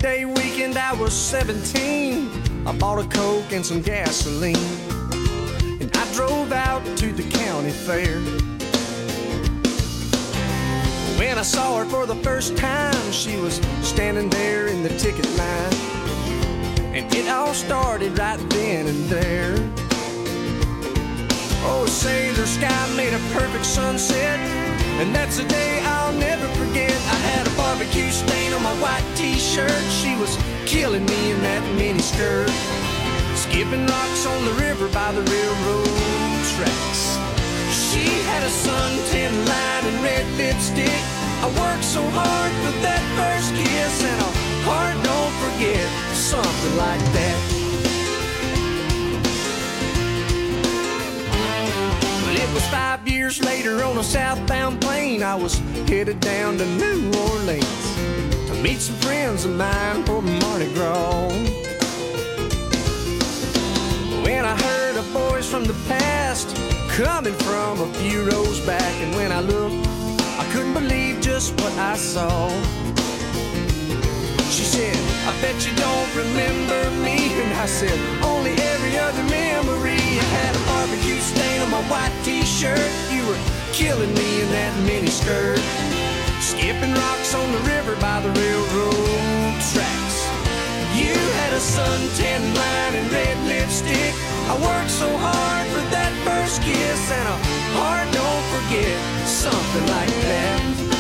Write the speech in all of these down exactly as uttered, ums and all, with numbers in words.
Day weekend, I was seventeen. I bought a Coke and some gasoline, and I drove out to the county fair. When I saw her for the first time, she was standing there in the ticket line, and it all started right then and there. Oh, say the sky made a perfect sunset, and that's a day I'll never forget. I had a barbecue stain on my white t-shirt. She was killing me in that mini skirt, skipping rocks on the river by the railroad tracks. She had a suntan line and red lipstick. I worked so hard for that first kiss, and a heart don't forget, something like that. It was five years later on a southbound plane. I was headed down to New Orleans to meet some friends of mine for Mardi Gras. When I heard a voice from the past coming from a few rows back, and when I looked, I couldn't believe just what I saw. She said, I bet you don't remember me. And I said, only every other memory. I had a barbecue stain on my white t-shirt. You were killing me in that mini skirt, skipping rocks on the river by the railroad tracks. You had a suntan line and red lipstick. I worked so hard for that first kiss, and a heart don't forget, something like that.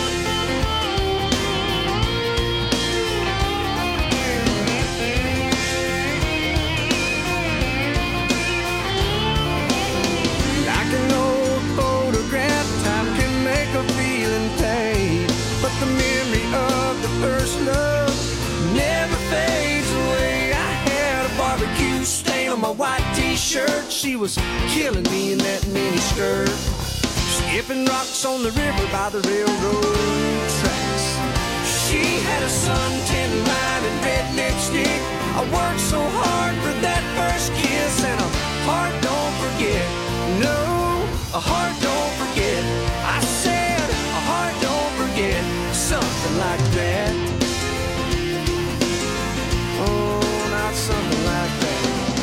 But the memory of the first love never fades away. I had a barbecue stain on my white t-shirt. She was killing me in that mini skirt, skipping rocks on the river by the railroad tracks. She had a suntan line and red lipstick. I worked so hard for that first kiss, and a heart don't forget. No, a heart don't forget. I said a heart don't forget, something like that. Oh, not something like that.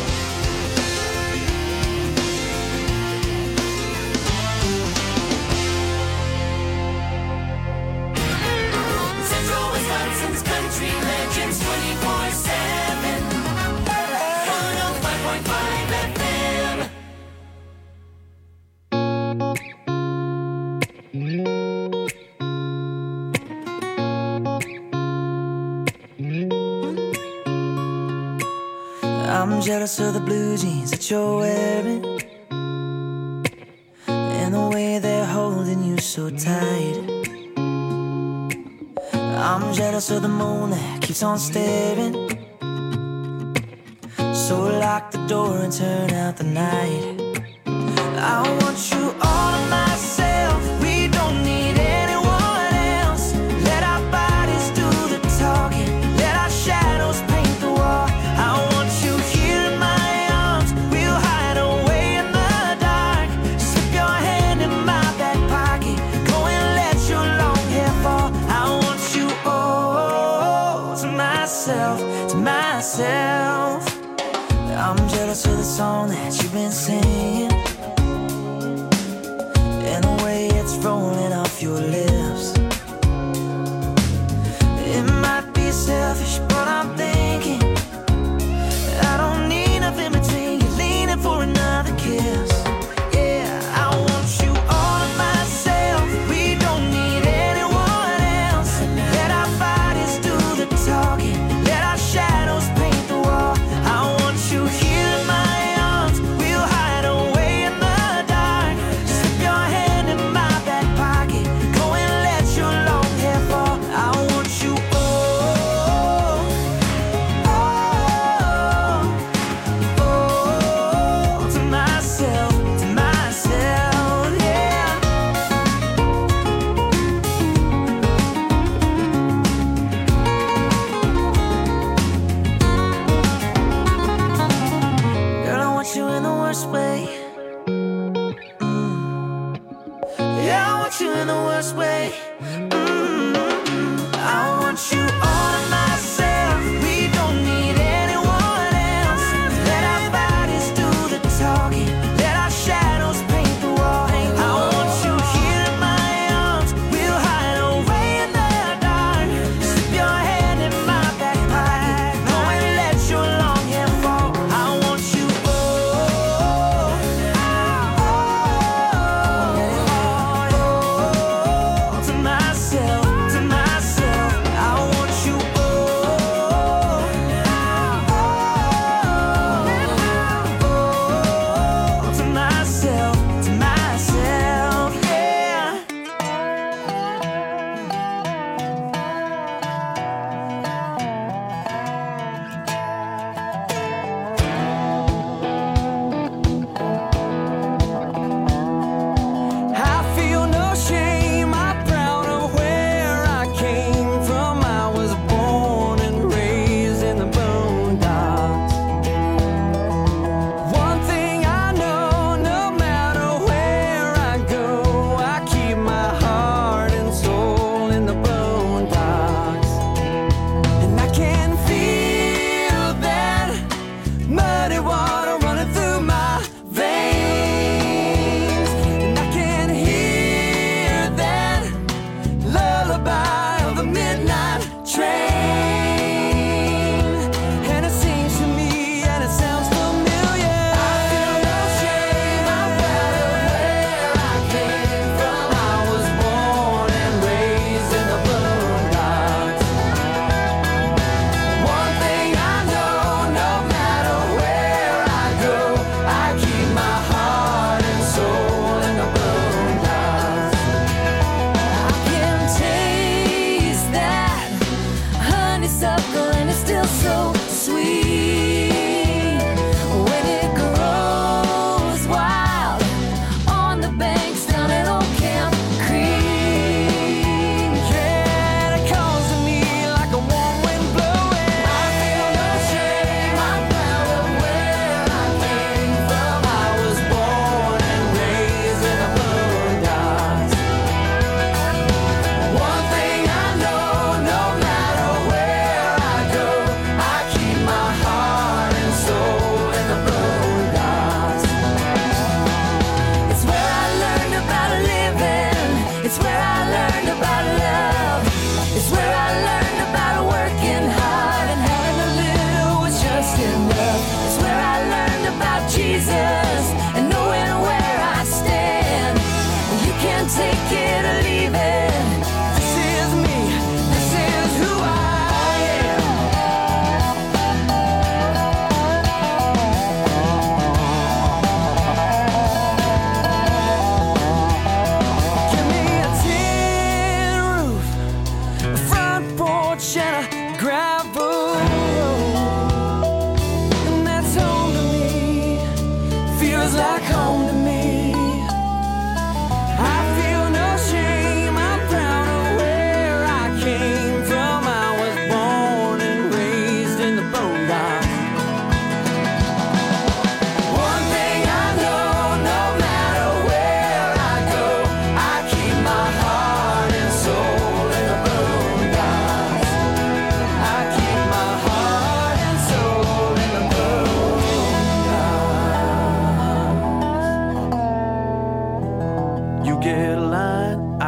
Central Wisconsin's country legends twenty-four seven. one oh five point five F M. I'm jealous of the blue jeans that you're wearing, and the way they're holding you so tight. I'm jealous of the moon that keeps on staring, so lock the door and turn out the night. I want you all to myself. We don't need anyone else. Let our bodies do the talking, let our shadows paint the wall. I want you here in my arms. We'll hide away in the dark. Slip your hand in my back pocket, go and let your long hair fall. I want you all to myself, to myself. I'm jealous of the song that you've been singing, and the way it's rolling off your lips. It might be selfish, but I'm thinking I don't need nothing between you, leaning for another kiss. Yeah, I want you all to myself. We don't need anyone else. Let our bodies do the talking, let our shadows paint the wall. I want you here in my arms. We'll hide away in the dark. Slip your hand in my back pocket, go and let your long hair fall. I want you all, all, all to myself, to myself, yeah. Girl, I want you in the worst way. Mm. Yeah, I want you in the worst way. Mm-hmm. I want you all to myself.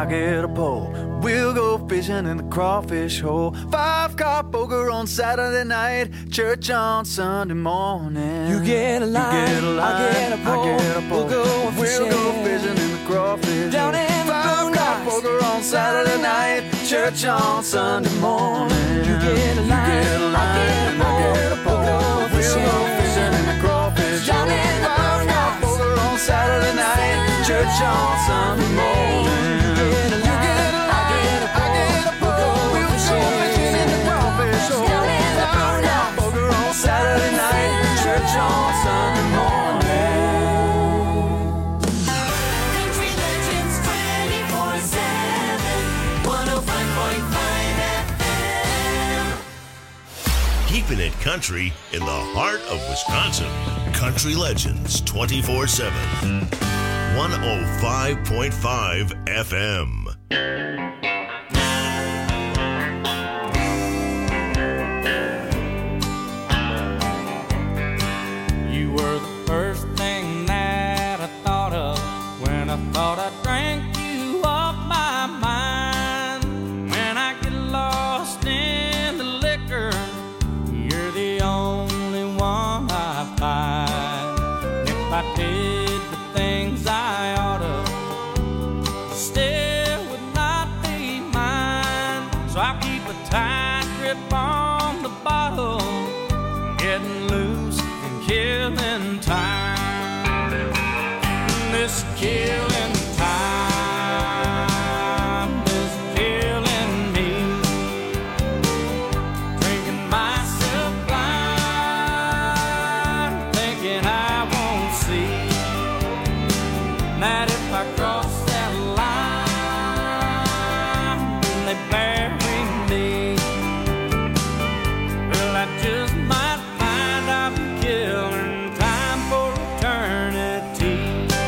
I get a pole. We'll go fishing in the crawfish hole. Five-car poker on Saturday night, church on Sunday morning. You get a line, you get a line, I get a pole. I get a pole. We'll go fishing, we'll go fishing in the crawfish down hole. in the Five-car boondocks. poker on Saturday night, church on Sunday morning. You get a line, you get a line, I get a pole. I get a pole. We'll go fishing, we'll go fishing in the crawfish down hole. in the Five-car boondocks. poker on Saturday night, church on Sunday morning. You get a line, I get a pole. I get a pole. We'll go fishing in the crawfish hole. down in the Five-car boondocks. poker on Saturday night, church on Sunday morning. Country Legends twenty-four seven, one oh five point five F M. Keeping it country in the heart of Wisconsin. Country Legends twenty-four seven. one oh five point five F M. You were the first thing that I thought of when I thought I drank you off my mind. When I get lost in the liquor, you're the only one I find. If I did the things I ought to, still would not be mine. So I keep a tight grip on the bottle, getting loose and killing time. This killing time is killing me. Drinking myself blind, thinking I won't see that if I cross that line, then they bury me. Well, I just might find I'm killing time for eternity.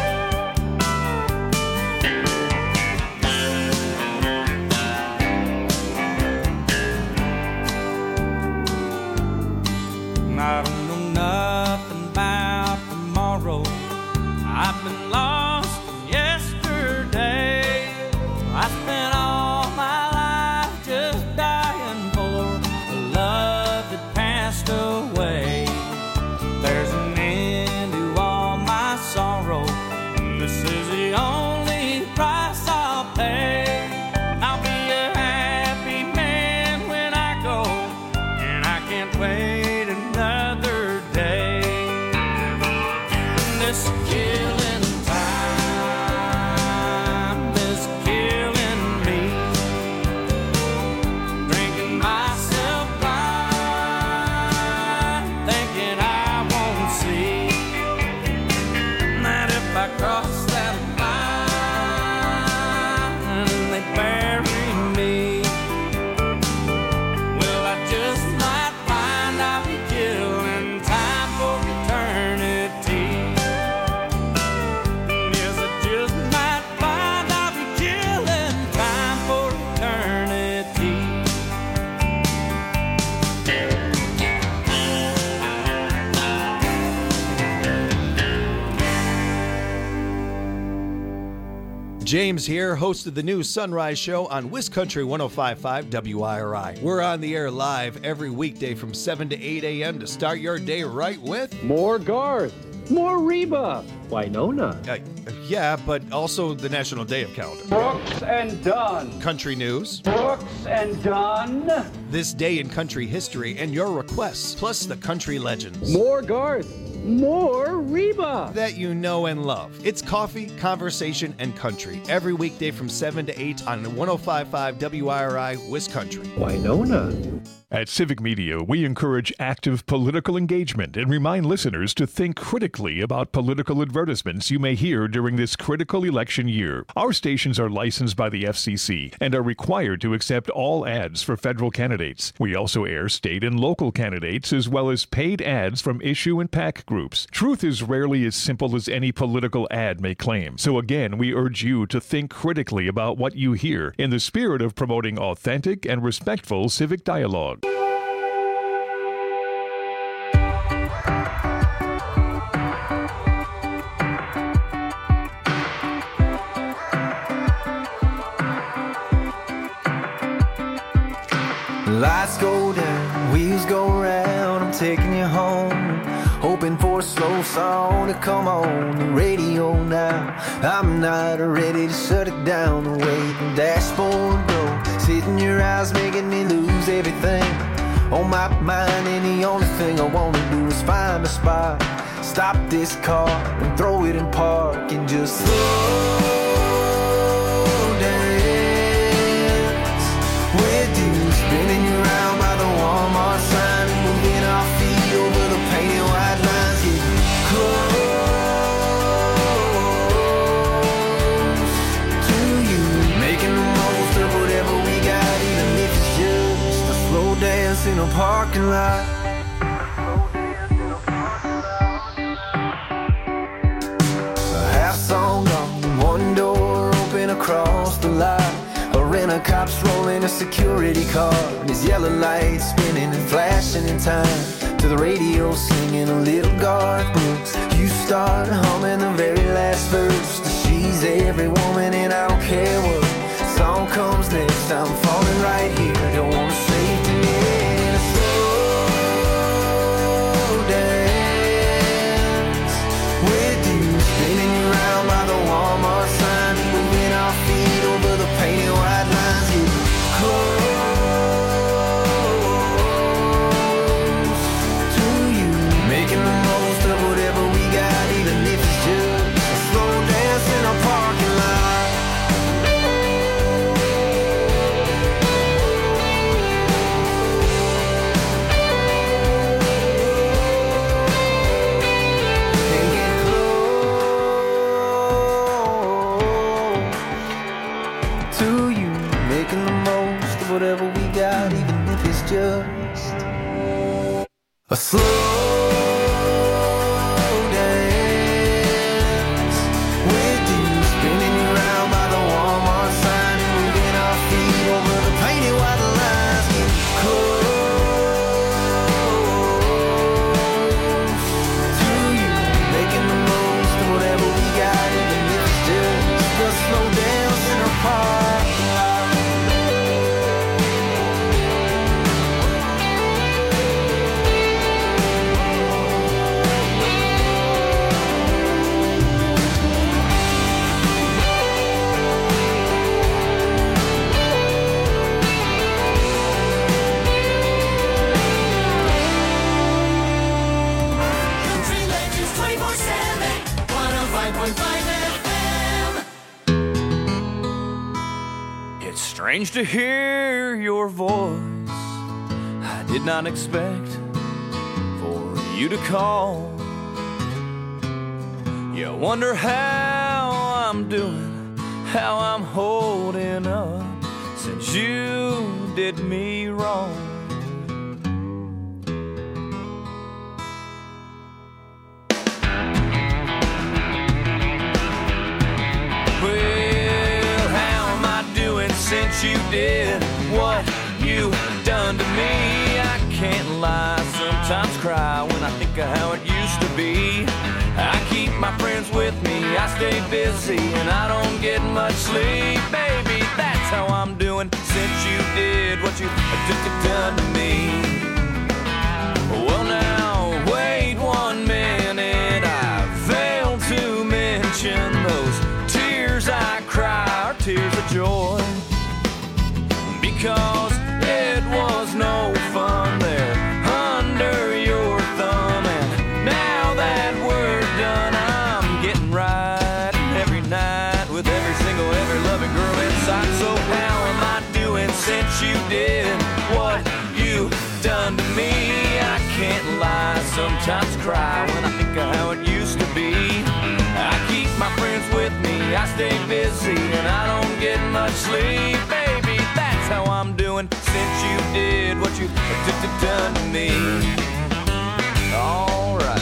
I don't know nothing about tomorrow. I've been lost in yesterday. I spent all my life just dying for a love that passed away. There's an end to all my sorrow, and this is the only price I'll pay. I'll be a happy man when I go, and I can't wait another day. This killing time is killing me. Drinking myself blind, thinking I won't see that if I cross that line, they bury me. Well, I just might find I'll be killing time for eternity. Yes, I just might find I'll be killing time for eternity. James here, host of the new Sunrise Show on WisCountry one oh five point five W I R I. We're on the air live every weekday from seven to eight a.m. to start your day right with... More Garth. More Reba. Winona. Uh, yeah, but also the National Day of Calendar. Brooks and Dunn. Country news, Brooks and Dunn. this day in country history, and your requests, plus the country legends More Garth. More Reba. that you know and love. It's coffee, conversation, and country every weekday from seven to eight on one oh five point five W I R I WisCountry. Winona. At Civic Media, we encourage active political engagement and remind listeners to think critically about political advertisements you may hear during this critical election year. Our stations are licensed by the F C C and are required to accept all ads for federal candidates. We also air state and local candidates as well as paid ads from issue and PAC groups. Truth is rarely as simple as any political ad may claim. So again, we urge you to think critically about what you hear in the spirit of promoting authentic and respectful civic dialogue. Lights go down, wheels go round, I'm taking you home, hoping for a slow song to come on the radio now. I'm not ready to shut it down, the way the dashboard goes, hitting your eyes, making me lose everything on my mind. And the only thing I wanna do is find a spot, stop this car and throw it in park and just slow dance with you. Spinning you around by the Walmart sign and moving our feet over the painted white lines. Getting close to you, making the most of whatever we got, even if it's just a slow dance in a parking lot. A half song gone, one door open across the lot. A cop's rolling a security car, and his yellow lights spinning and flashing in time to the radio singing a little Garth Brooks. You start humming the very last verse to She's Every Woman, and I don't care what song comes next, I'm falling right here. Don't wanna save to me in a slow dance with you, spinning you around by the Walmart sign, moving our feet over the painted white lines. Close to you, making the most of whatever we got, even if it's just a slow dance in a parking lot. And get close to you, making the most of whatever we got, even if it's just a slow dance with you, spinning you around by the Walmart sign and moving our feet over the painted white lines. Get close to you, making the most of whatever we got, even if it's just a slow dance in a park. Country Legends twenty-four seven, one oh five point five F M. It's strange to hear your voice. I did not expect for you to call. You wonder how I'm doing, how I'm holding up since you did me wrong. Well, how am I doing since you did what you done to me? I can't lie, sometimes cry when I think of how it used to be. I keep my friends with me, I stay busy, and I don't get much sleep. Baby, that's how I'm doing since you did what you done to me. Well now, wait one minute, I failed to mention those tears I cry are tears of joy, because it was no fun there under your thumb. And now that we're done, I'm getting right every night with every single, every loving girl inside. So how am I doing since you did what you done to me? I can't lie, sometimes cry when I think of how it used to be. I keep my friends with me, I stay busy, and I don't get much sleep. Baby, that's how I'm doing since you did what you done to me. All right.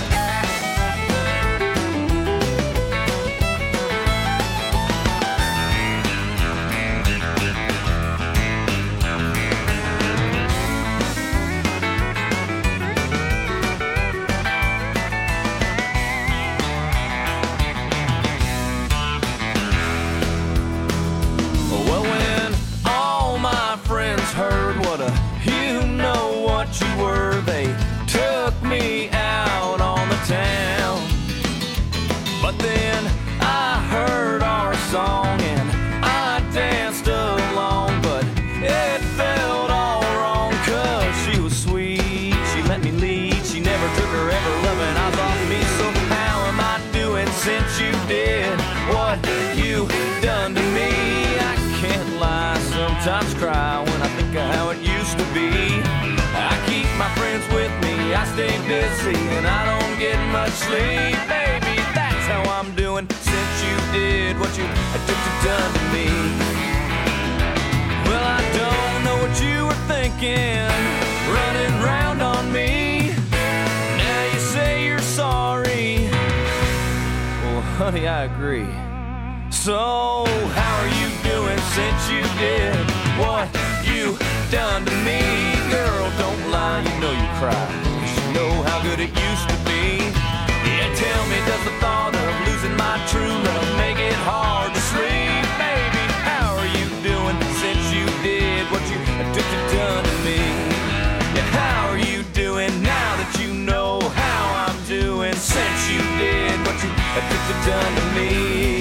Well, when all my friends heard what a huge since you did what you done to me. I can't lie, sometimes cry when I think of how it used to be. I keep my friends with me, I stay busy, and I don't get much sleep. Baby, that's how I'm doing since you did what you took to done to me. Well, I don't know what you were thinking, running round on me. Now you say you're sorry. Well, honey, I agree. So, how are you doing since you did what you done to me? Girl, don't lie, you know you cry, 'cause you know how good it used to be. Yeah, tell me, does the thought of losing my true love make it hard to sleep? Baby, how are you doing since you did what you took to done to me? Yeah, how are you doing now that you know how I'm doing since you did what you took to done to me?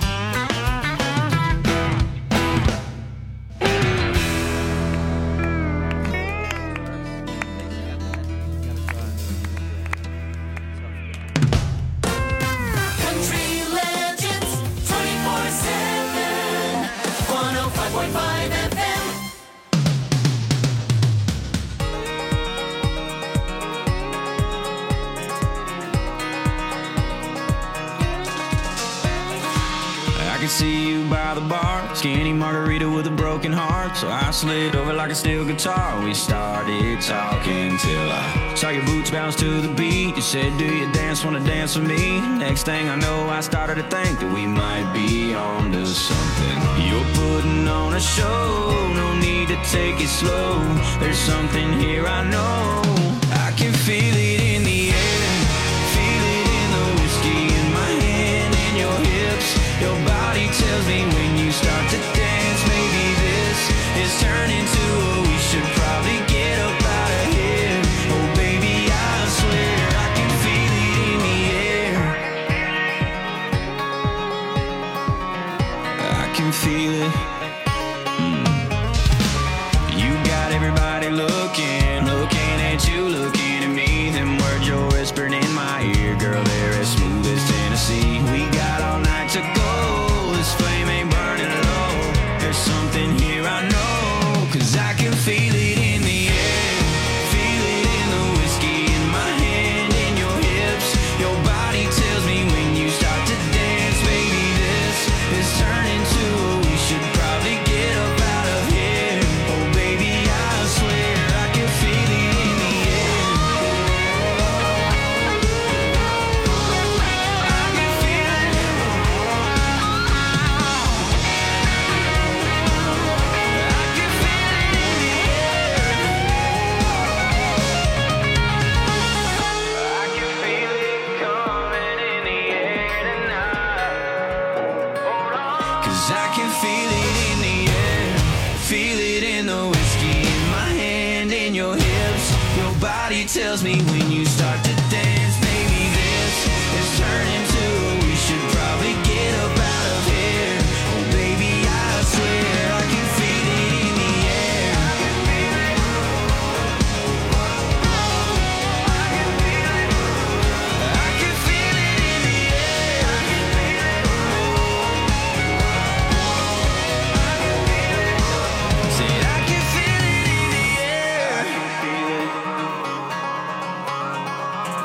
See you by the bar, skinny margarita with a broken heart. So I slid over like a steel guitar. We started talking till I saw your boots bounce to the beat. You said, do you dance, wanna dance with me? Next thing I know, I started to think that we might be on to something. You're putting on a show, no need to take it slow. There's something here I know. I can feel it in the air, feel it in the whiskey in my hand and your hips. Your body tells me when you start to dance, maybe this is turning to a we should probably get up out of here. Oh baby, I swear I can feel it in the air. I can feel it. Mm. You got everybody looking, looking at you, looking at me. Them words you're whispering in my ear, girl, they're as smooth as Tennessee. We got all night to go. This flame ain't burning low. There's something here I know, 'cause I can feel it in the air, feel it in the whiskey in my hand and your hips. Your body tells me when you start to dance, baby, this is turning to a we should probably get up out of here. Oh baby, I swear I can feel it in the air. I can feel it. I can feel it in the air, feel it in the whiskey in my hand and your hips. Your body tells me when you start to dance, baby, this is turning to we should probably get up out of here. Oh baby, I swear I can feel it in the air. I can feel it. I can feel it. I can feel it in the air. I can feel it. Said I can feel it in the air. I can feel it.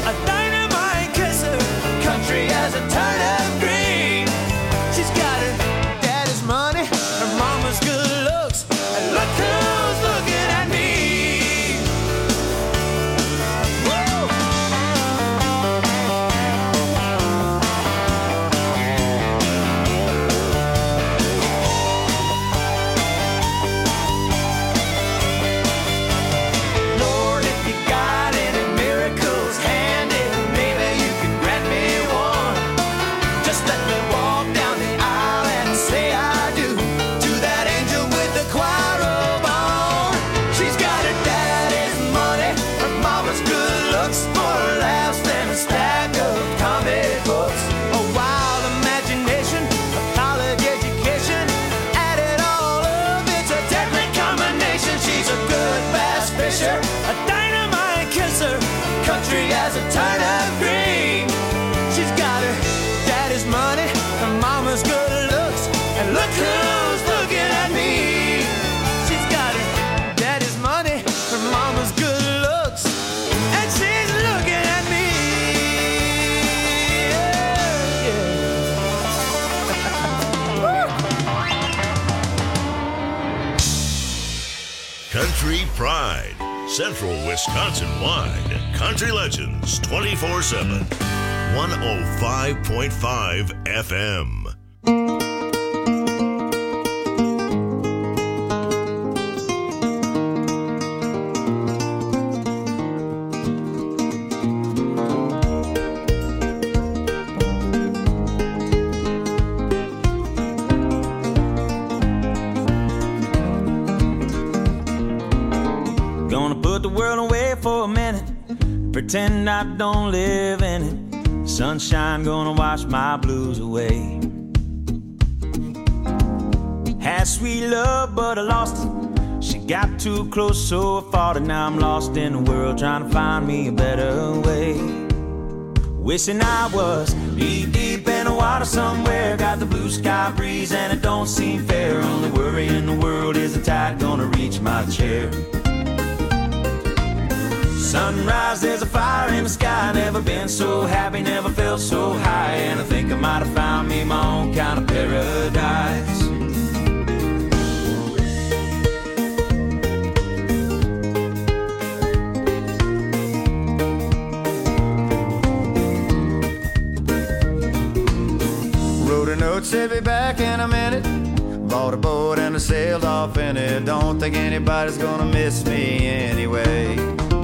a dynamite kisser, country as a turnip green. She's got her daddy's money, her mama's good looks, and look who's looking at me. Lord, if you got any miracles handy, maybe you can grant me one. Just let me walk down the aisle and say I do to that angel with the choir robe on. She's got her daddy's money, her mama's good looks, more laughs than a stack of comic books. A wild imagination, a college education, add it all up, it's a deadly combination. She's a good bass fisher, a dynamite kisser, country as a turnip green. She's got her daddy's money, her mama's good looks, and look who's looking at me. She's got her daddy's money, her mama's good looks, and she's looking at me. Yeah, Country Pride, Central Wisconsin wide. Country Legends twenty-four seven. one oh five point five F M. Gonna put the world away for a minute, pretend I don't live in it. Sunshine gonna wash my blues away. Had sweet love, but I lost it. She got too close, so I fought it. Now I'm lost in the world, trying to find me a better way. Wishing I was knee deep in the water somewhere. Got the blue sky breeze and it don't seem fair. Only worry in the world is the tide gonna reach my chair. Sunrise, there's a fire in the sky. Never been so happy, never felt so high. And I think I might have found me my own kind of paradise. Wrote a note, said be back in a minute. Bought a boat and I sailed off in it. Don't think anybody's gonna miss me anyway.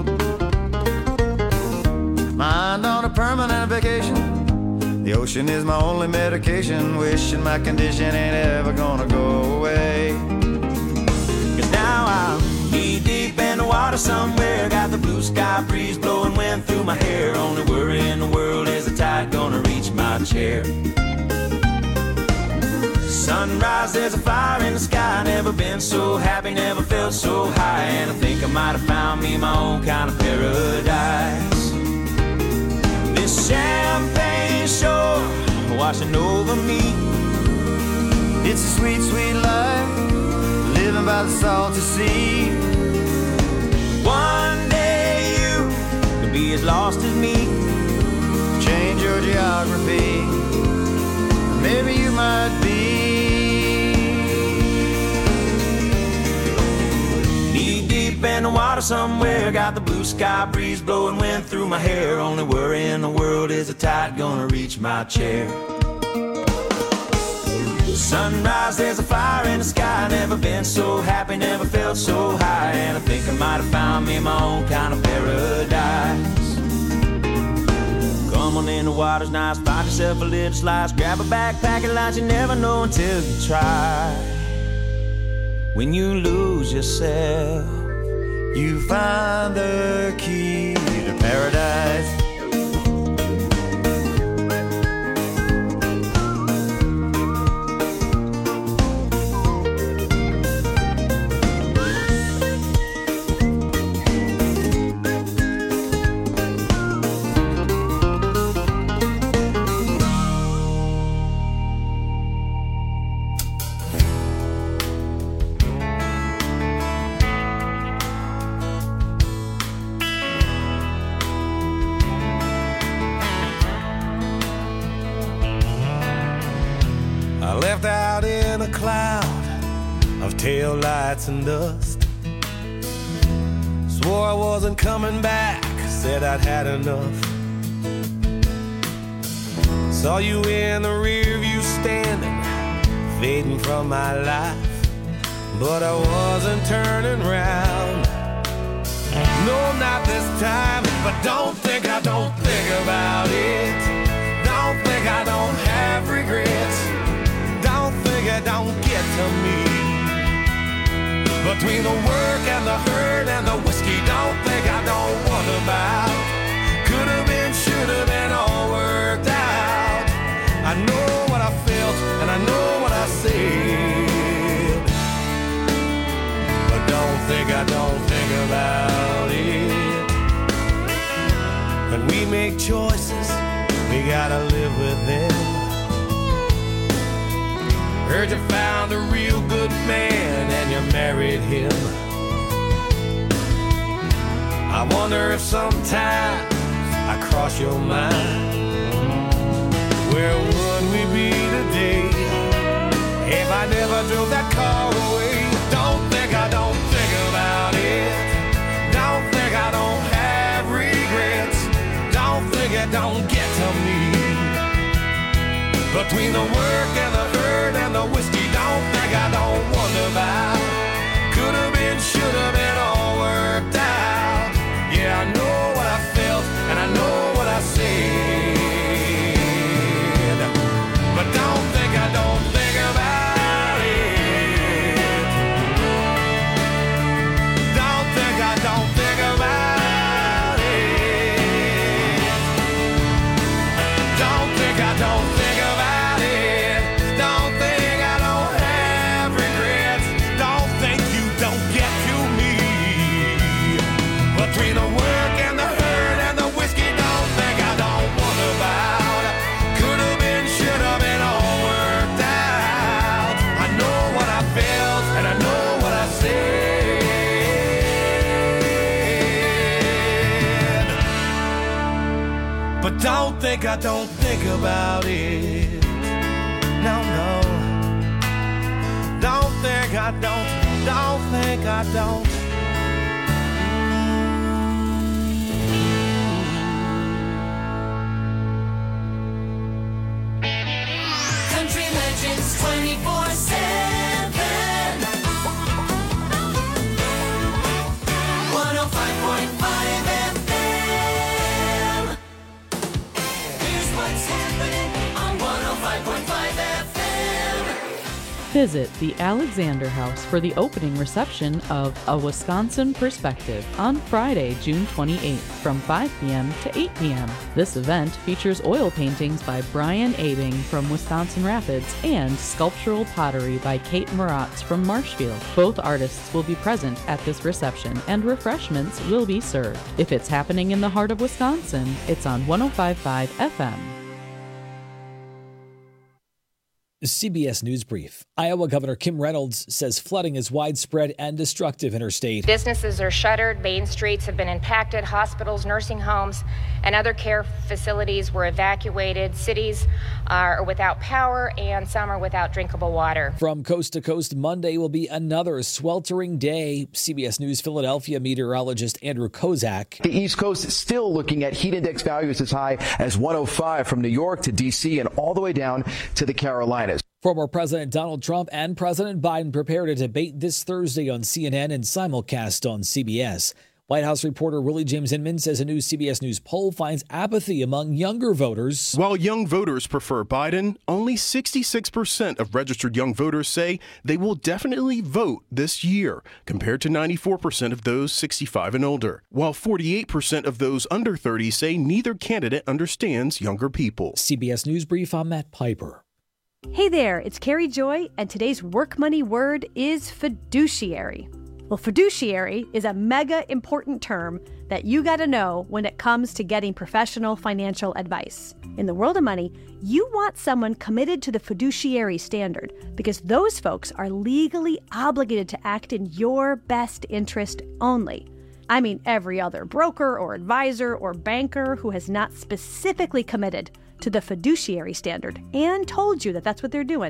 Mind on a permanent vacation. The ocean is my only medication. Wishing my condition ain't ever gonna go away. Cause now I'm knee deep in the water somewhere. Got the blue sky breeze blowing wind through my hair. Only worry in the world is the tide gonna reach my chair. Sunrise, there's a fire in the sky. Never been so happy, never felt so high. And I think I might have found me my own kind of paradise. This champagne shore washing over me. It's a sweet, sweet life, living by the salty sea. One day you could be as lost as me. Change your geography, maybe you might be. Knee deep in the water somewhere. Got the blue sky breeze blowing wind through my hair. Only worry in the world is the tide gonna reach my chair. Sunrise, there's a fire in the sky. Never been so happy, never felt so high. And I think I might have found me my own kind of paradise. Come on in, the water's nice. Find yourself a little slice. Grab a backpack and lunch. You never know until you try. When you lose yourself, you find the key to paradise. left out in a cloud of taillights and dust. Swore I wasn't coming back, said I'd had enough. Saw you in the rear view standing, fading from my life, but I wasn't turning round. No, not this time, but don't think I don't think about it. Don't think I don't have regrets. Don't think it don't get to me. Between the work and the hurt and the whiskey, don't think I don't wonder about. Could have been, should have been, all worked out. I know what I felt and I know what I said, but don't think I don't think about it. When we make choices, we gotta live with them. Heard you found a real good man and you married him. I wonder if sometimes I cross your mind. Where would we be today if I never drove that car away? Don't think I don't think about it. Don't think I don't have regrets. Don't think it don't get to me. Between the work and the hurt and the whiskey, don't think I don't wonder about. Could have been, should have been, all worked out. Yeah, I know what I felt and I know what I said, but don't think I don't think about it. Don't think I don't think about it. Don't think I don't think about it. Don't think I don't have regrets. Don't think you don't get to me. Between the work and the hurt and the whiskey, don't think I don't wonder about. Could have been, should have been, all worked out. I know what I felt and I know what I said, but don't think I don't think about it. No, no. Don't think I don't, don't think I don't. Country Legends twenty-four seven. one oh five point five F M. Here's what's happening on one oh five point five F M. Visit the Alexander House for the opening reception of A Wisconsin Perspective on Friday, June twenty-eighth from five p.m. to eight p.m. This event features oil paintings by Brian Abing from Wisconsin Rapids and sculptural pottery by Kate Moratz from Marshfield. Both artists will be present at this reception and refreshments will be served. If it's happening in the heart of Wisconsin, it's on one oh five point five F M. C B S News Brief. Iowa Governor Kim Reynolds says flooding is widespread and destructive in her state. Businesses are shuttered, main streets have been impacted, hospitals, nursing homes, and other care facilities were evacuated. Cities are without power, and some are without drinkable water. From coast to coast, Monday will be another sweltering day. C B S News Philadelphia meteorologist Andrew Kozak. The East Coast is still looking at heat index values as high as one oh five from New York to D C and all the way down to the Carolinas. Former President Donald Trump and President Biden prepare to debate this Thursday on C N N and simulcast on C B S. White House reporter Willie James Inman says a new C B S News poll finds apathy among younger voters. While young voters prefer Biden, only sixty-six percent of registered young voters say they will definitely vote this year, compared to ninety-four percent of those sixty-five and older, while forty-eight percent of those under thirty say neither candidate understands younger people. C B S News Brief, I'm Matt Piper. Hey there, it's Carrie Joy, and today's work money word is fiduciary. Well, fiduciary is a mega important term that you got to know when it comes to getting professional financial advice. In the world of money, you want someone committed to the fiduciary standard because those folks are legally obligated to act in your best interest only. I mean, every other broker or advisor or banker who has not specifically committed to the fiduciary standard and told you that that's what they're doing,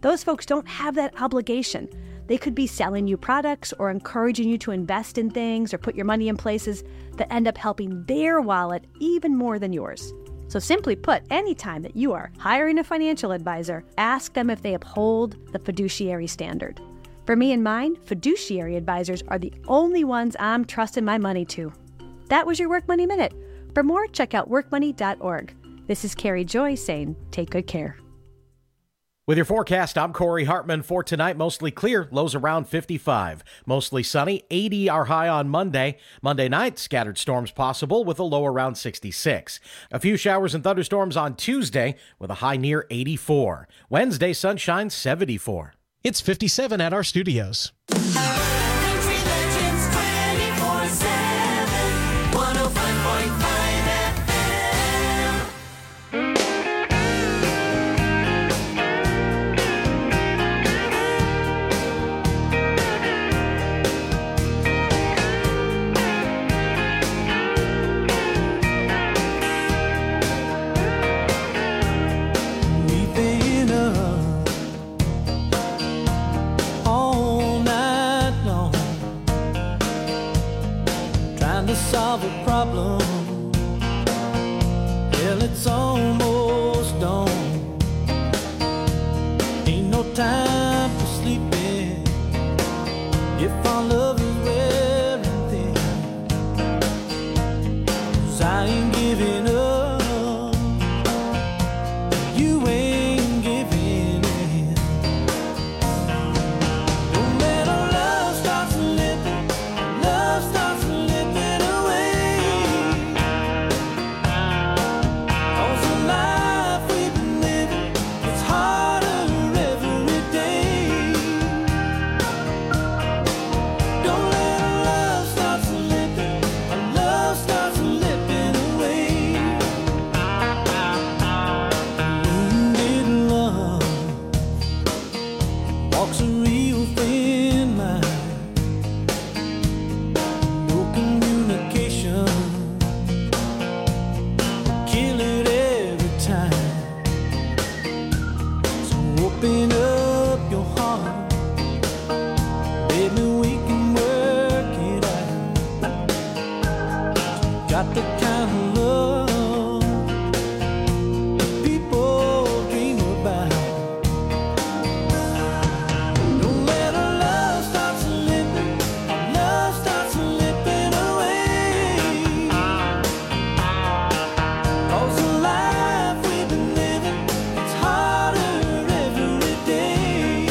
Those folks don't have that obligation. They could be selling you products or encouraging you to invest in things or put your money in places that end up helping their wallet even more than yours. So simply put, anytime that you are hiring a financial advisor, ask them if they uphold the fiduciary standard. For me and mine, fiduciary advisors are the only ones I'm trusting my money to. That was your Work Money Minute. For more, check out work money dot org. This is Carrie Joy saying, take good care. With your forecast, I'm Corey Hartman. For tonight, mostly clear, lows around fifty-five. Mostly sunny, eighty our high on Monday. Monday night, scattered storms possible with a low around sixty-six. A few showers and thunderstorms on Tuesday with a high near eighty-four. Wednesday, sunshine, seventy-four. It's fifty-seven at our studios. Country Legends twenty-four seven, one oh five point five F M. We've been up all night long, trying to solve a problem. Hell, it's almost dawn. Ain't no time for sleeping if our love is wearing thin. 'Cause I ain't giving up, you ain't giving in. Don't let our love start slipping, love starts slipping away. 'Cause the life we've been living, it's harder every day. Don't let our love start slipping, our love starts slipping away. Wounded love walks a real thin line. No communication, kill it every time. So open up your heart, baby, we can work it out. Got the kind of love people dream about. Don't let our love start slipping, our love starts slipping away. 'Cause the life we've been living, it's harder every day.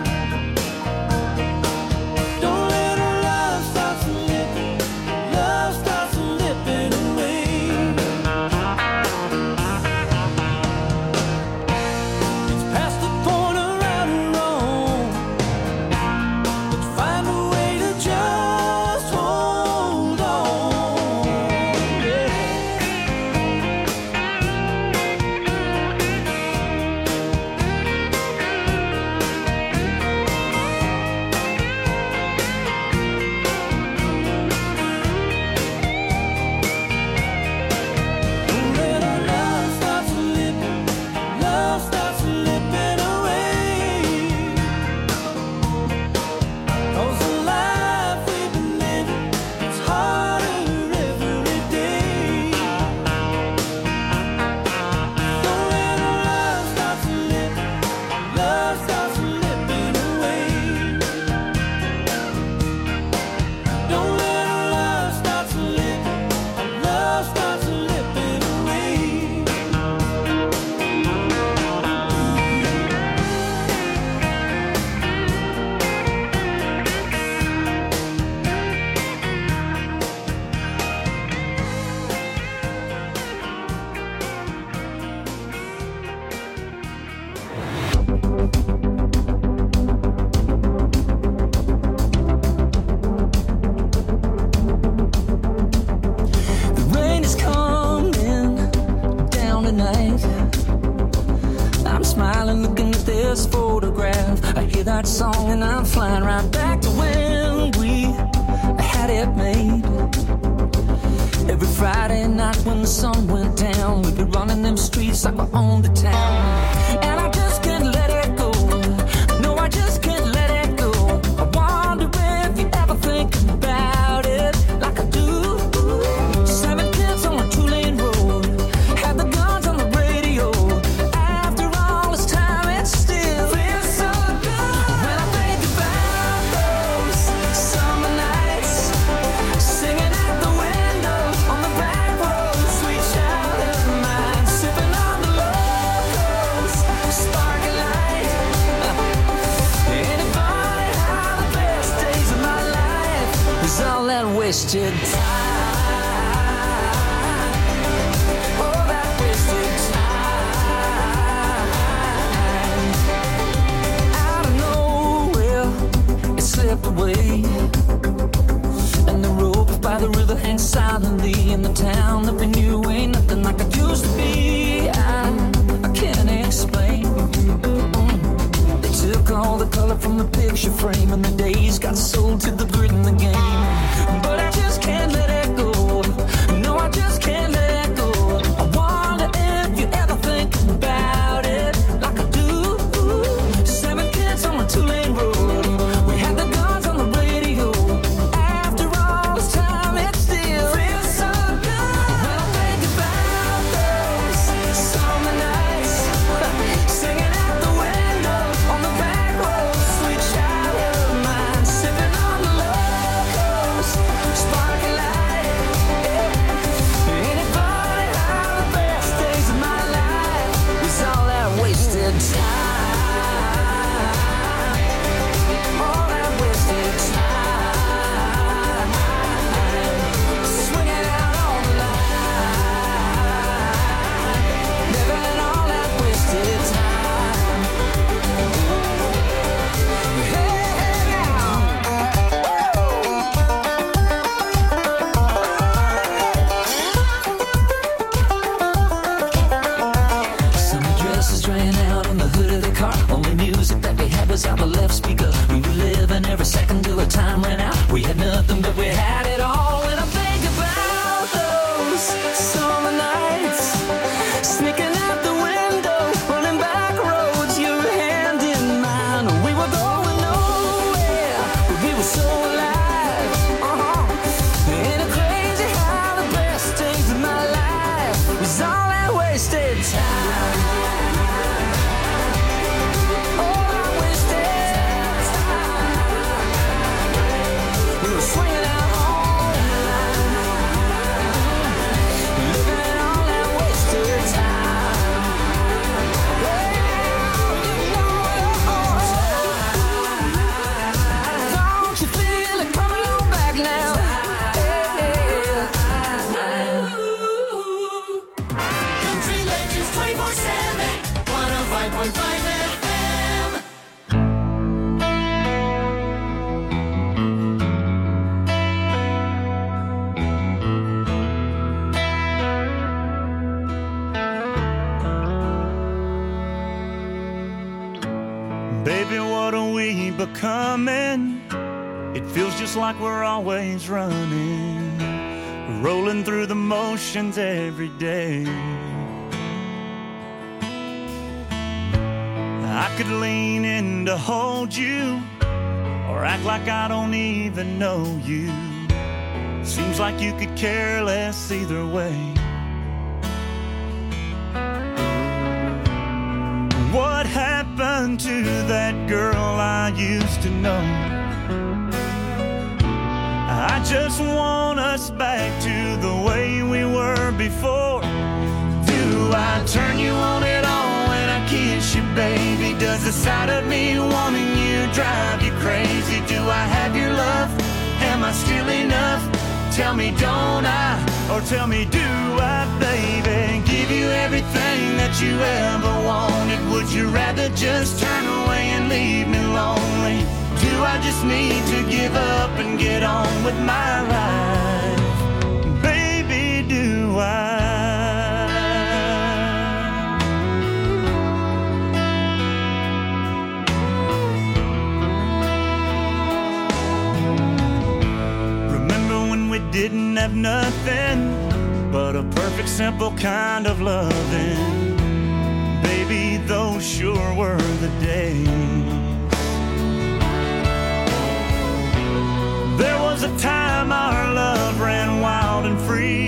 Don't let our love start slipping, love starts slipping away. It's past the point of right or wrong. Let's find a way to just hold on. Yeah. Don't let our love start slipping, love starts slipping away. 'Cause the life we've been living, it's harder every day. Don't let our love start slipping, love starts slipping away. Don't let our love start slipping, love starts slipping away. The rain is coming down tonight. I'm smiling looking at this photograph. I hear that song and I'm flying right back to when we had it made. Every Friday night when the sun went down, we'd be running them streets like we owned the town. And I just can't let it go. wasted time. All that wasted time. Out of nowhere, it slipped away. And the rope by the river hangs silently in the town that we knew ain't nothing like it used to be. I, I can't explain. They took all the color from the picture frame, and the days got sold to the grid in the game. But I just can't let it go. No, I just can't let it go. I wonder if you ever think about it like I do. Seven kids on a two-lane road. We had the guns on the radio. After all this time, it still feels so good. When I think about those summer nights, singing out the window on the back road, sweet child of mine, sipping on the locos, sparkling light. Yeah. Ain't it funny how the best days of my life was all that wasted time? All that wasted time. Swinging out on the line, living all that wasted time. Hey, now. Summer dresses ran out on the hood of the car. Only music that we had was out the left speaker. We were living every second till the time ran out. We had nothing, but we had it all. When I think about those summer nights, sneaking out the window, running back roads, your hand in mine. We were going nowhere, but we were so alive. Uh-huh. Ain't it crazy how the best days of my life was all that wasted time? All that wasted time. We were swinging out on the line, living all that wasted time. Yeah, you know it all. Don't you feel it coming on back now? Country Legends twenty-four seven, one oh five point five F M. Baby, what are we becoming? It feels just like we're always running, rolling through the motions every day. I could lean in to hold you, or act like I don't even know you. Seems like you could care less either way. What happened to that girl I used to know? I just want us back to the way we were before. Do I turn you on at all when I kiss you, baby? Does the sight of me wanting you drive you crazy? Do I have your love? Am I still enough? Tell me, don't I? Or tell me, do I, baby? Give you everything that you ever wanted. Would you rather just turn away and leave me lonely? Do I just need to give up and get on with my life? Baby, do I? Didn't have nothing but a perfect, simple kind of loving. Baby, those sure were the days. There was a time our love ran wild and free,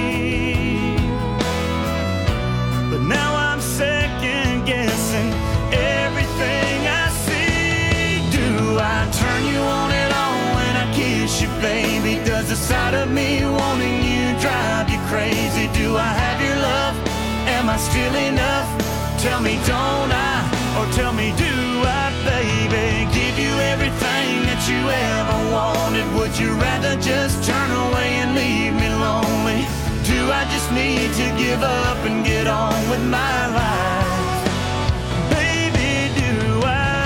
but now I'm second guessing everything I see. Do I turn you on at all when I kiss you, baby? Does the sight of me wanting you drive you crazy? Do I have your love? Am I still enough? Tell me, don't I? Or tell me, do I, baby? Give you everything that that you ever wanted? Would you rather just turn away and leave me lonely? Do I just need to give up and get on with my life? Baby, do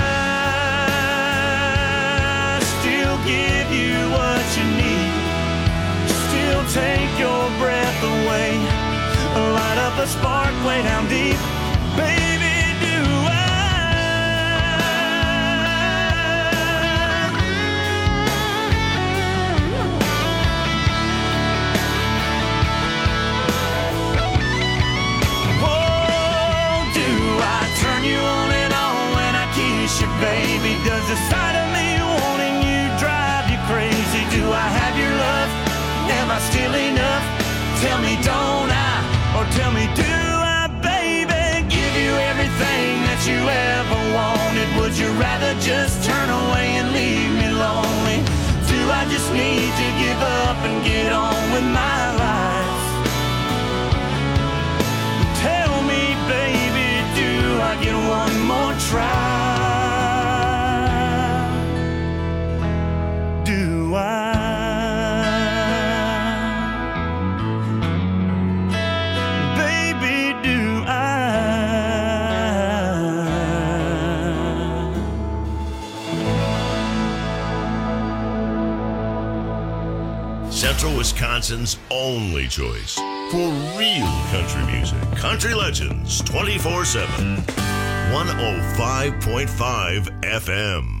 I still give you what you need? Still take your breath away, light up a spark way down deep. Baby, do I? Oh, do I turn you on and on when I kiss you, baby? Does the sight of me wanting you drive you crazy? Do I have your love? Am I still enough? Tell me, don't I? Or tell me, do I, baby? Give you everything that you ever wanted. Would you rather just turn away and leave me lonely? Do I just need to give up and get on with my life? Tell me, baby, do I get one more try? Do I? Central Wisconsin's only choice for real country music. Country Legends twenty-four seven. one oh five point five F M.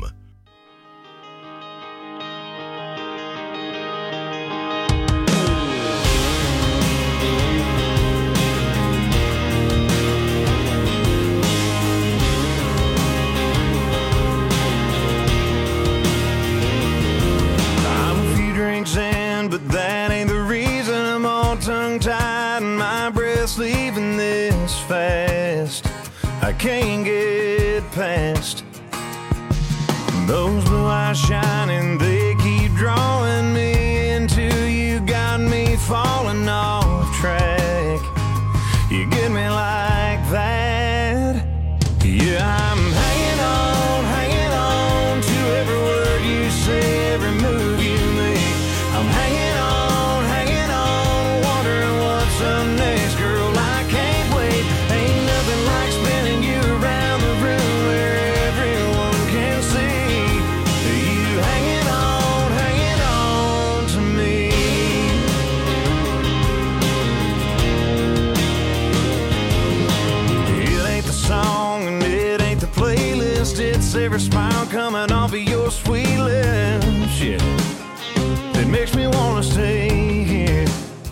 But that ain't the reason I'm all tongue-tied and my breath's leaving this fast. I can't get past those blue eyes shining. They keep drawing me into you, got me falling off track. You get me like that. Yeah, I'm hanging on, hanging on to every word you say, every move you make. I'm hanging on, hanging on, wondering what's up next. Girl, I can't wait. Ain't nothing like spinning you around the room where everyone can see you hanging on, hanging on to me. It ain't the song and it ain't the playlist. It's every smile coming off of your sweet lips. Yeah. It makes me wanna stay here.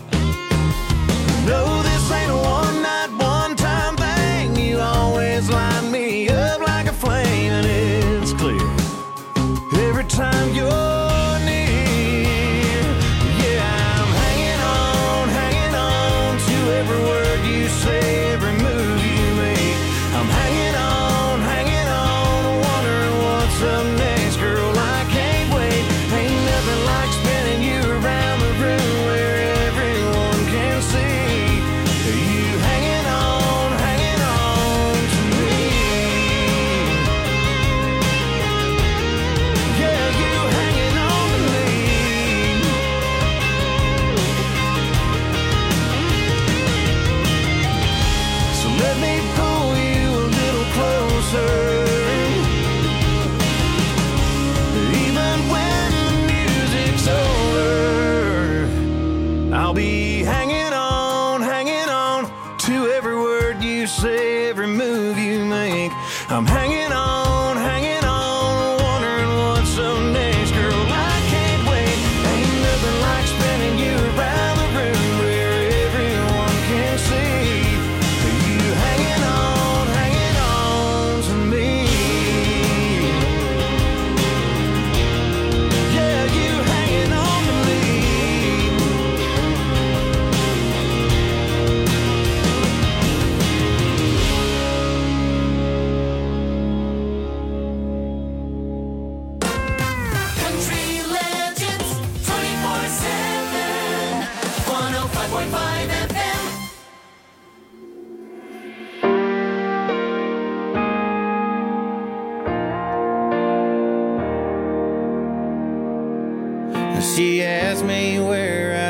No, this ain't a one night, one time thing. You always light me up like a flame, and it's clear every time you're near. Yeah, I'm hanging on, hanging on to every word you say, every move you make. I'm hanging on, hanging on, wondering what's up next. Girl, I can't wait. Ain't nothing like spinning you around the room where everyone can see you hanging on, hanging on to me. Yeah, you hanging on to me. So let me pull you a little closer. Even when the music's over, I'll be hanging on, hanging on to every word you say, every move you make. I'm hanging on, hanging on, wondering what's up next. Girl, I can't wait. Ain't nothing like spinning you around the room where everyone can see you hanging on, hanging on to me. Yeah, you hanging on to me.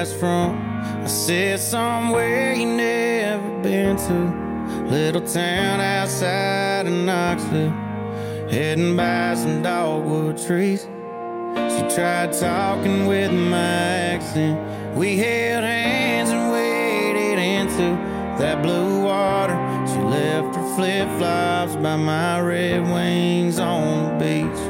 west from? I said somewhere you never been to. Little town outside of Knoxville, heading by some dogwood trees. She tried talking with my accent. We held hands and waded into that blue water. She left her flip-flops by my Red Wings on the beach.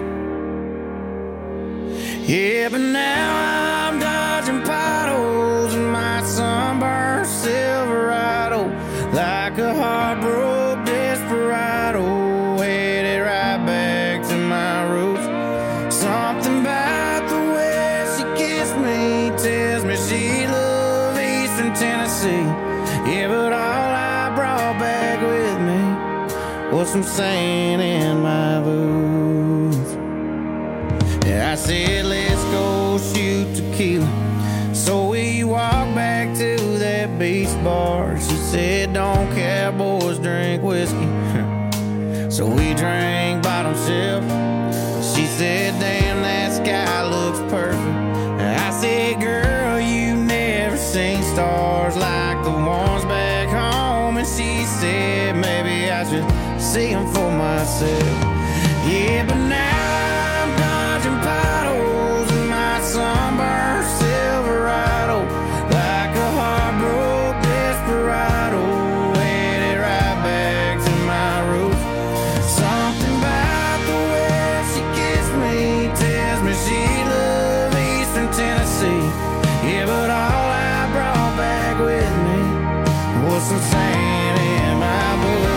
Yeah, but now I'm dodging potholes in my sunburned Silverado, like a heartbroken desperado, headed right back to my roots. Something about the way she kissed me tells me she loved Eastern Tennessee. Yeah, but all I brought back with me was some sand in my boots. Yeah, I said, let's go shoot tequila. So we walked back to that beach bar. She said, don't cowboys drink whiskey. So we drank bottom shelf. She said, damn, that sky looks perfect. I said, girl, you never seen stars like the ones back home. And she said, maybe I should see them for myself. Yeah, but now I'm dodging potholes in my sunburned Silverado, like a heartbroken desperado, headed right back to my roots. Something about the way she kissed me tells me she loved Eastern Tennessee. Yeah, but all I brought back with me was some sand in my boots.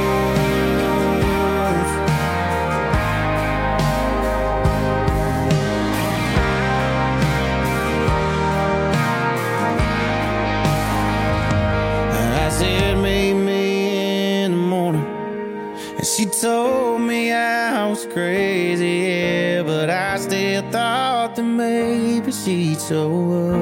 I said, meet me in the morning. And she told me I was crazy, yeah, but I still thought that maybe she'd show up.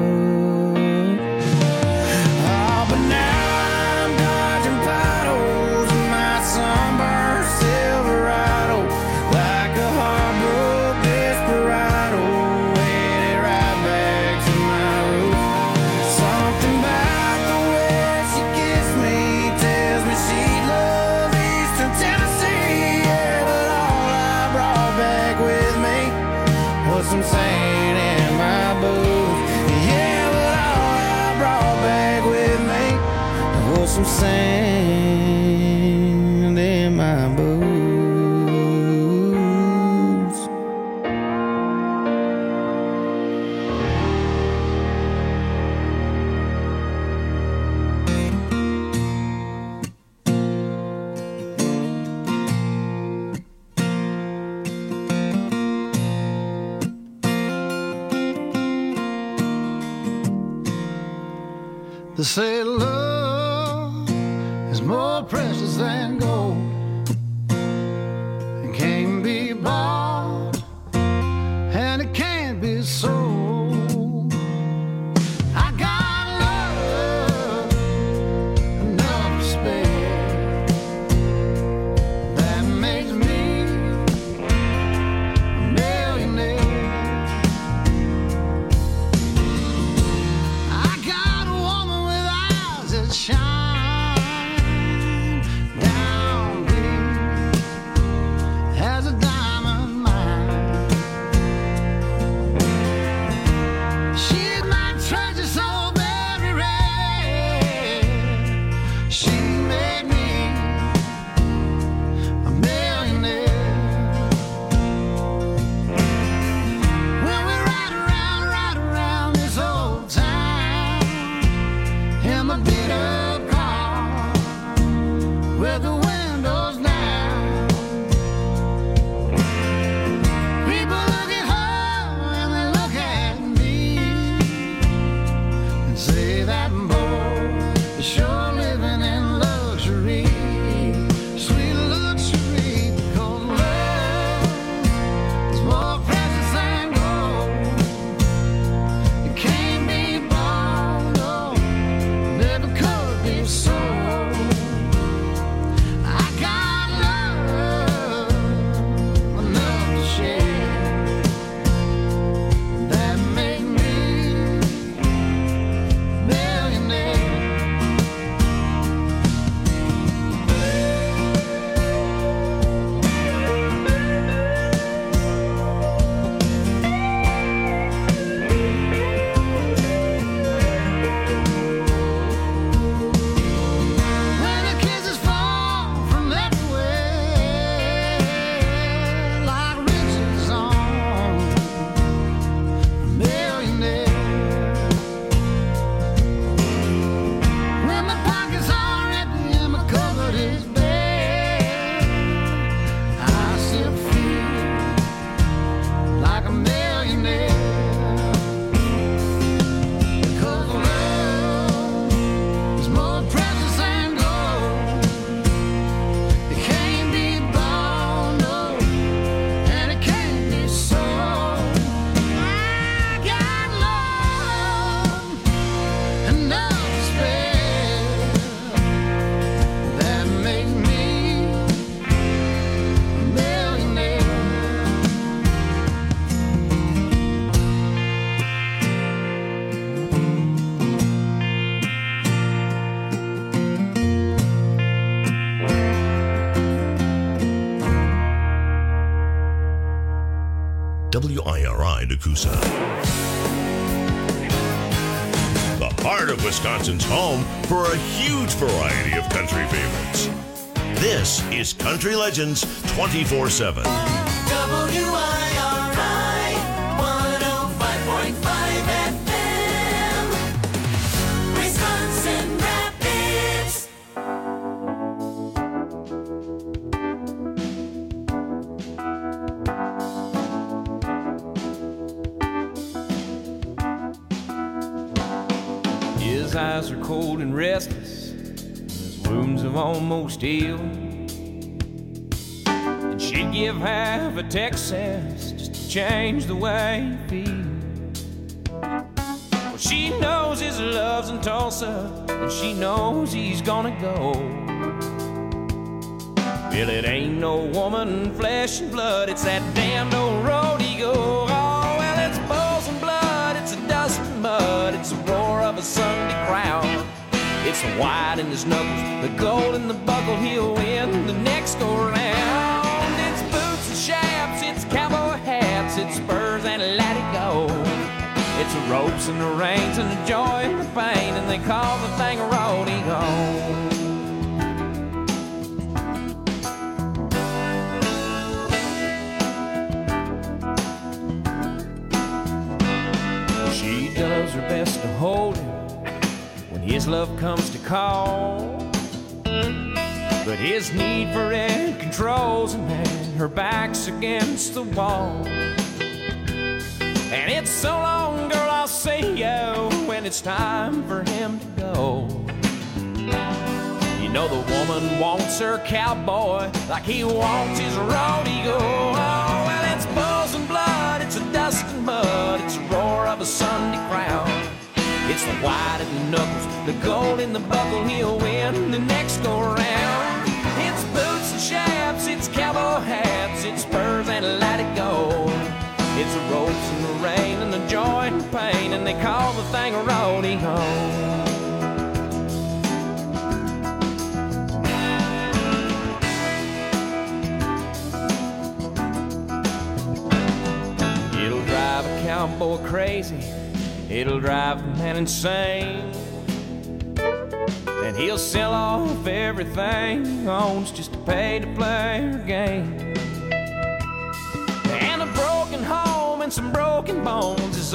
Oh, but now I'm dodging potholes in my sunburned Silverado, like a heartbroken desperado, headed right back to my roots. Something about the way she kissed me tells me she loved Eastern Tennessee. Yeah, but all I brought back with me was some sand in my boots. Yeah, but all I brought back with me was some sand in my boots. They say love is more precious than gold and can't be bought and it can't be sold. I got love enough to spare that makes me a millionaire. I got a woman with eyes that shine down deep as a diamond mine. She's my treasure so very rare. She made me a millionaire. When we ride around, ride around this old town in my beat up car with the windows down, people look at her and they look at me and say that boy is sure living in luxury, sweet luxury, because love is more precious than gold. It can't be bought, no, never could be sold. behind Coosa. The heart of Wisconsin's home for a huge variety of country favorites. This is Country Legends twenty-four seven. W I R I one oh five point five F M, Wisconsin Rapids. His eyes are cold and restless, his wounds have almost healed. And she'd give half a Texas just to change the way he feels. Well, she knows his love's in Tulsa, and she knows he's gonna go. Well, it ain't no woman, flesh and blood, it's that damned old road he go. Oh, well, it's bulls and blood, it's a dust and mud, it's the roar of a Sunday crowd. It's the white in his knuckles, the gold in the buckle, he'll win the next go round. It's boots and shafts, it's cowboy hats, it's spurs and let it go. It's the ropes and the reins and the joy and the pain, and they call the thing a rodeo. She does her best to hold him when his love comes to call, but his need for it controls him, and her back's against the wall. And it's so long, girl, I'll see you when it's time for him to go. You know the woman wants her cowboy like he wants his rodeo. Oh, well, it's bulls and blood, it's a dust and mud, it's the roar of a Sunday crowd. It's the white in the knuckles, the gold in the buckle, he'll win the next go round. It's boots and shafts, it's cowboy hats, it's spurs and let it go. It's the ropes and the rain and the joy and the pain, and they call the thing a rodeo. It'll drive a cowboy crazy, it'll drive a man insane, and he'll sell off everything he owns just to pay to play her game. And a broken home and some broken bones is